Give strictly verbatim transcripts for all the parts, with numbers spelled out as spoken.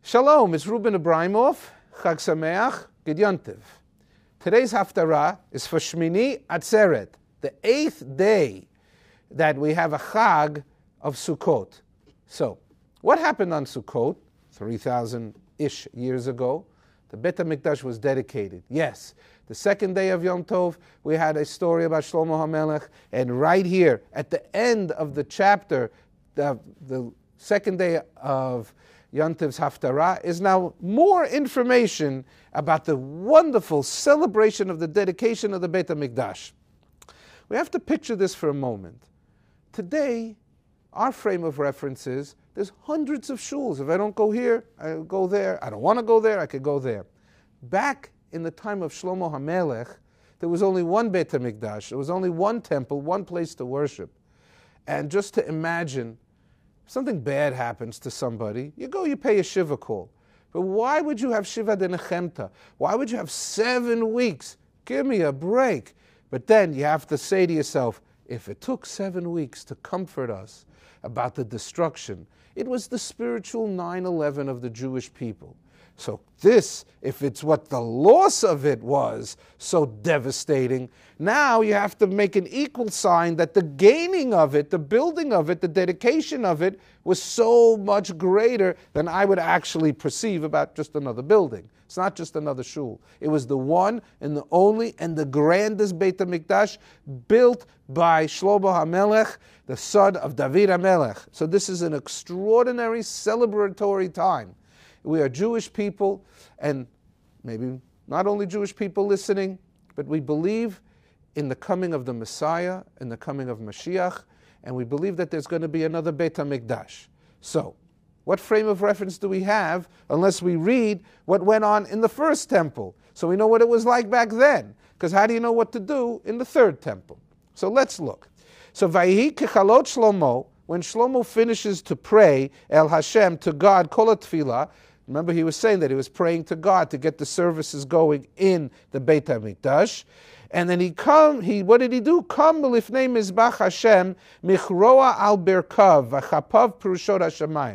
Shalom, it's Ruben Abramov, Chag Sameach, Gid Yontiv. Today's Haftarah is for Shmini Atzeret, the eighth day that we have a Chag of Sukkot. So, what happened on Sukkot, three thousand-ish years ago? The Beit HaMikdash was dedicated. Yes, the second day of Yom Tov, we had a story about Shlomo HaMelech, and right here, at the end of the chapter, the, the second day of Yom Tov's Haftarah is now more information about the wonderful celebration of the dedication of the Beit HaMikdash. We have to picture this for a moment. Today, our frame of reference is there's hundreds of shuls. If I don't go here, I go there. I don't want to go there, I could go there. Back in the time of Shlomo HaMelech, there was only one Beit HaMikdash. There was only one temple, one place to worship. And just to imagine, something bad happens to somebody, you go, you pay a shiva call. But why would you have shiva de nechemta? Why would you have seven weeks? Give me a break. But then you have to say to yourself, if it took seven weeks to comfort us about the destruction, it was the spiritual nine eleven of the Jewish people. So this, if it's what the loss of it was so devastating, now you have to make an equal sign that the gaining of it, the building of it, the dedication of it was so much greater than I would actually perceive about just another building. It's not just another shul. It was the one and the only and the grandest Beit HaMikdash built by Shlomo HaMelech, the son of David HaMelech. So this is an extraordinary celebratory time. We are Jewish people, and maybe not only Jewish people listening, but we believe in the coming of the Messiah, in the coming of Mashiach, and we believe that there's going to be another Beit HaMikdash. So, what frame of reference do we have unless we read what went on in the first temple? So we know what it was like back then, because how do you know what to do in the third temple? So let's look. So, Vayihi kechalot Shlomo, when Shlomo finishes to pray El Hashem, to God, kol tefillah. Remember, he was saying that he was praying to God to get the services going in the Beit HaMikdash. And then he come, he what did he do? Come lifnei mizbach Hashem, michroa al berkav, v'chapav perushot hashamayim.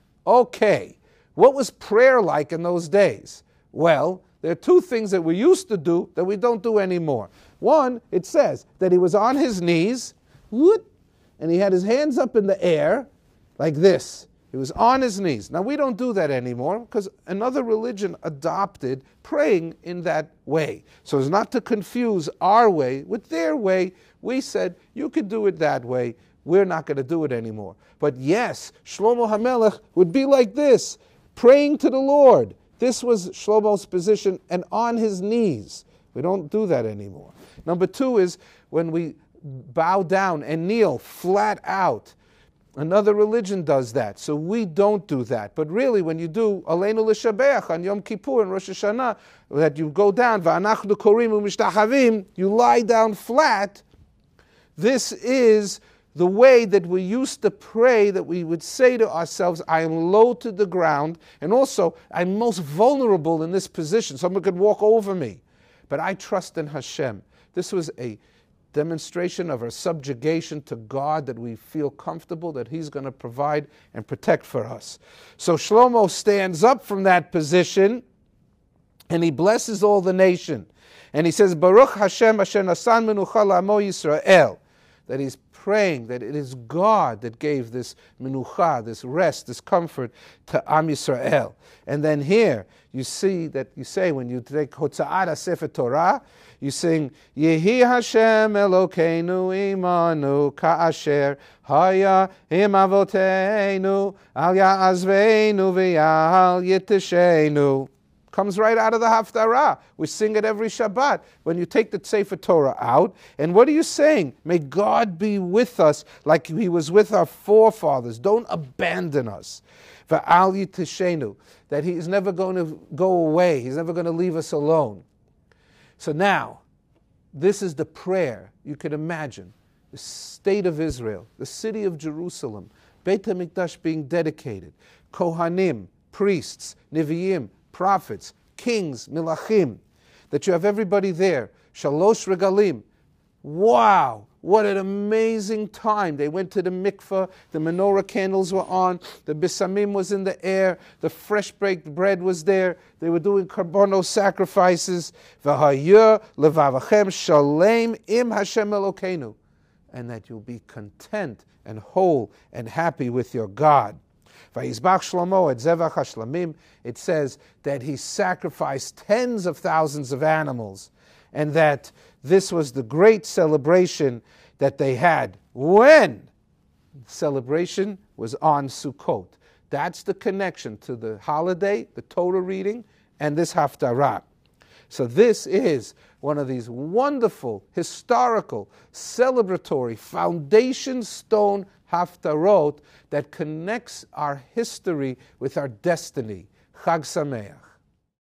Okay, what was prayer like in those days? Well, there are two things that we used to do that we don't do anymore. One, it says that he was on his knees, and he had his hands up in the air, like this. He was on his knees. Now, we don't do that anymore because another religion adopted praying in that way. So as not to confuse our way with their way, we said, you could do it that way. We're not going to do it anymore. But yes, Shlomo HaMelech would be like this, praying to the Lord. This was Shlomo's position, and on his knees. We don't do that anymore. Number two is when we bow down and kneel flat out. Another religion does that, so we don't do that. But really, when you do Aleinu L'Shabeach on Yom Kippur and Rosh Hashanah, that you go down, V'anachnu korim u'mishtachavim, you lie down flat. This is the way that we used to pray, that we would say to ourselves, I am low to the ground, and also I'm most vulnerable in this position. Someone could walk over me, but I trust in Hashem. This was a demonstration of our subjugation to God, that we feel comfortable that He's going to provide and protect for us. So Shlomo stands up from that position and he blesses all the nation. And he says, Baruch Hashem asher nasan menucha la'amo Yisrael, that he's praying that it is God that gave this menucha, this rest, this comfort to Am Yisrael. And then here you see that you say when you take Hotza'at Sefer Torah, you sing Yehi Hashem Elokeinu imanu ka'asher haya im avoteinu al ya'azveinu v'yal yiteshenu. Comes right out of the Haftarah. We sing it every Shabbat when you take the Sefer Torah out. And what are you saying? May God be with us like He was with our forefathers. Don't abandon us. V'al yiteshenu, that He is never going to go away. He's never going to leave us alone. So now, this is the prayer you could imagine. The state of Israel, the city of Jerusalem, Beit HaMikdash being dedicated, Kohanim, priests, Nevi'im, prophets, kings, milachim, that you have everybody there, shalosh regalim. Wow, What an amazing time. They went to the mikveh, the menorah candles were on, the bisamim was in the air, the fresh baked bread was there, they were doing karbono sacrifices. V'hayeh levavachem shalem im Hashem Elokeinu. And that you'll be content and whole and happy with your God. Vayizbach Shlomo et zevach hashlamim. It says that he sacrificed tens of thousands of animals, and that this was the great celebration that they had. When? Celebration was on Sukkot. That's the connection to the holiday, the Torah reading, and this Haftarah. So this is one of these wonderful, historical, celebratory, foundation stone Haftarot that connects our history with our destiny. Chag Sameach.